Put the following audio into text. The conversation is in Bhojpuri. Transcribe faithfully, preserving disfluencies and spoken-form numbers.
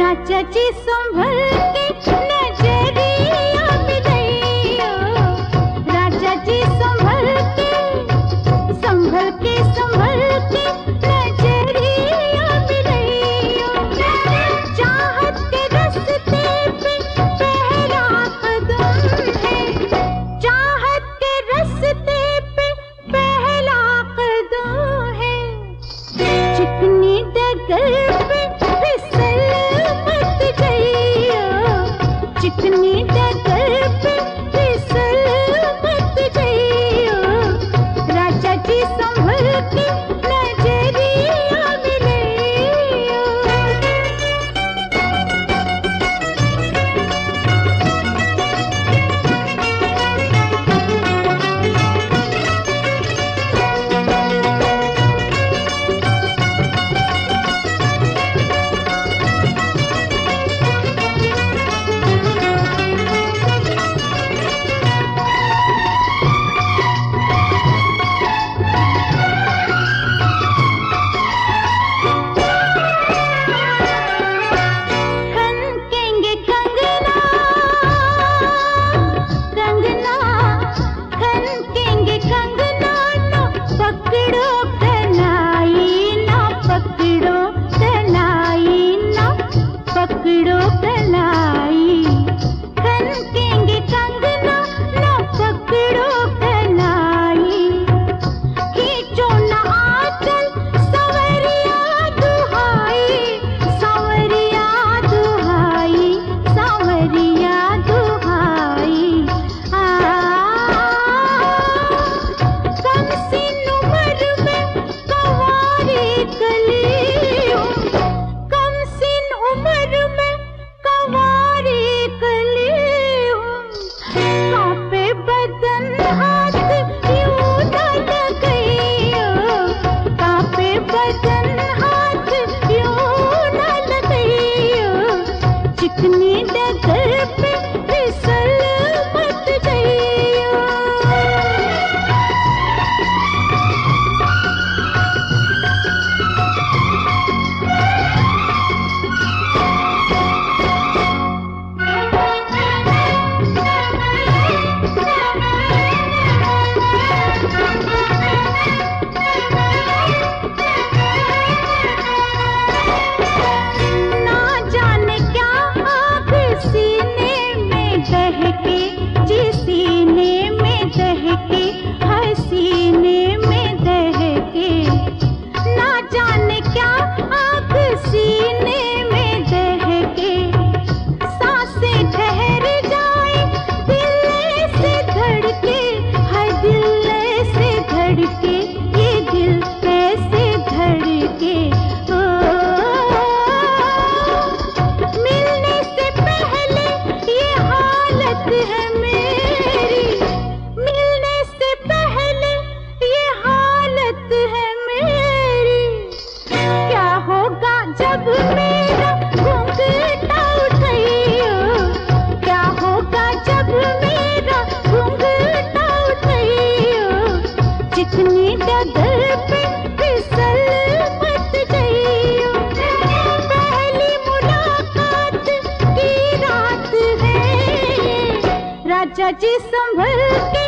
राजा जी संभल के नजरिया मिलैया, राजा जी संभल के संभल के संभल के नजरिया मिलैया। चाहत के रस्ते पे पहला कदम है, चाहत के रस्ते पे पहला कदम है। चिकनी डगर पे फिसल मत जाइयो, चिकनी डगर पे फिसल मत जाइयो। राजा जी संभल के नजरिया मिलैया। खनकेंगे कंगना कंगना, खनकेंगे कंगना, ना पकड़ो कलाई, ना पकड़ो कलाई, ना पकड़ो कलाई। खनकेंगे कंगना, ना पकड़ो कलाई। खींचो ना आंचल सांवरिया दुहाई, सांवरिया दुहाई, सांवरिया दुहाई। आ कम सीन उम्र में कंवारी कलियों, कम सीन उम्र में कंवारी कलियों। कांपे बदन हाथ यूं न लगाइयो, कांपे बदन हाथ यूं न लगाइयो। चिकनी डगर पे फिसल मत जाइयो। ना जाने क्या आग सीने में दहके, जी सीने में दहके, हर सीने में दहके। ना जाने क्या आग सीने में दहके। सांसें ठहर जाए दिल से धड़के, हर दिल से धड़के, ये दिल कैसे धड़के। ओ मिलने से पहले ये हालत है मेरी, मिलने से पहले ये हालत है मेरी। क्या होगा जब मेरा घूंघटा उठाइयो, क्या होगा जब मेरा घूंघटा उठाइयो। चिकनी डगर पे फिसल मत जाइयो। पहली मुलाकात की रात है, राजा जी संभल के